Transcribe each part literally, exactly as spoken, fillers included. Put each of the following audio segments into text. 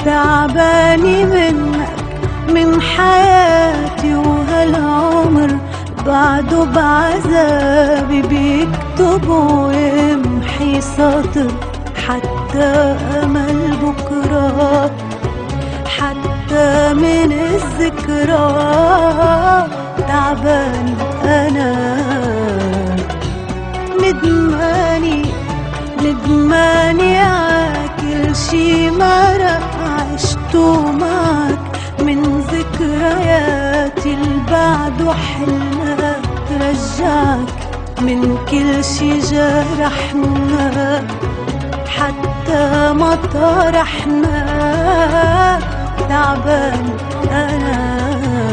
تعباني منك من حياتي، وهالعمر بعده بعذابي بيكتب ويمحي سطر، حتى أمل بكرة حتى من الذكرى. تعباني أنا ندماني ندماني عاكل شي مرق عشتو معك من ذكرياتي البعد، حلمك ترجعك من كل شي جرحنا حتى ما طرحنا. تعباني أنا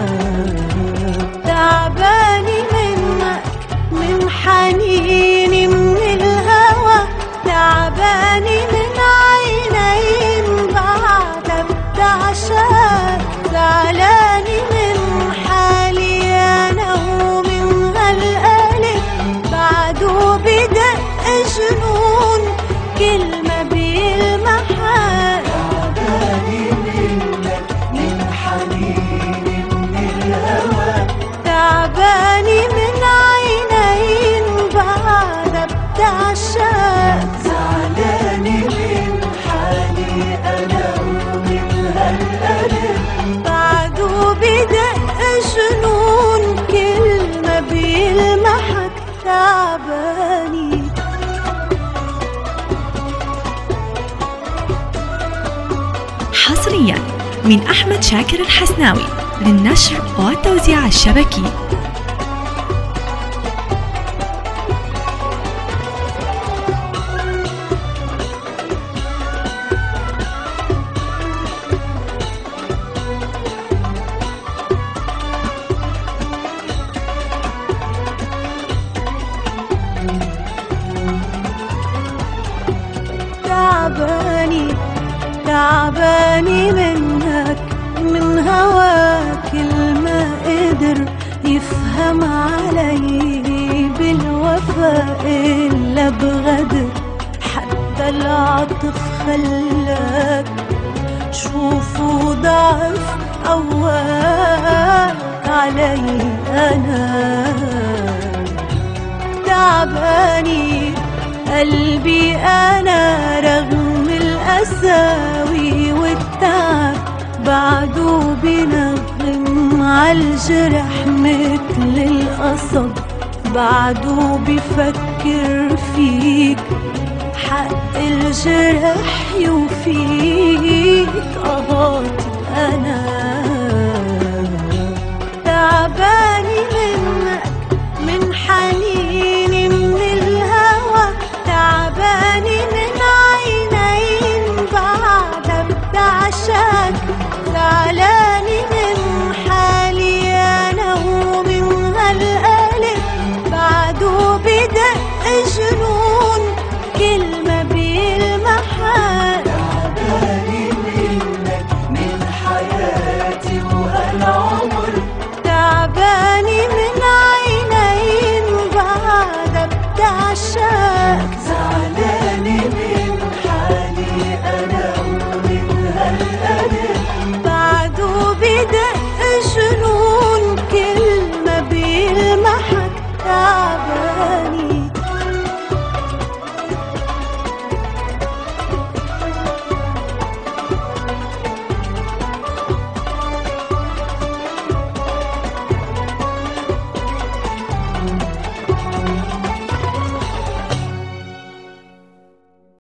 تعباني منك من حنيني من الهوى، تعباني من عينين بعدك بتعشاك، زعلاني من حالي أنا ومن هالقلب بعده بدق جنون كلمة بيلمحك. تعباني منك من حنيني من الهوى، تعباني من عينين بعدك بتعشاك، زعلاني من حالي أنا ومن هالقلب بعده بدق جنون كلمة بيلمحك. تعباني حصريا من أحمد شاكر الحسناوي للنشر والتوزيع الشبكي. تعباني تعباني منك من هواك الما قدر يفهم علي بالوفاء إلا بغدر، حتى العطف خلاك شوفوا ضعف قواك علي أنا. تعباني قلبي أنا رغم القساوي والتعب بعده بنغم عالجرح مثل القصب، بعده بفكر فيك حق الجرح يوفيك. قهاتي أنا تعباني منك من حنيني من الهوى، تعباني من عينين بعدك بتعشاك، زعلاني من حالي أنا ومن هالقلب بعده بدق جنون كلمة بيلمحك. تعباني منك من حياتي وهالعمر، تعباني من عينين بعدك بتعشاك، زعلاني من حالي أنا ومن هالقلب بعده بدق جنون كلمة بيلمحك. تعباني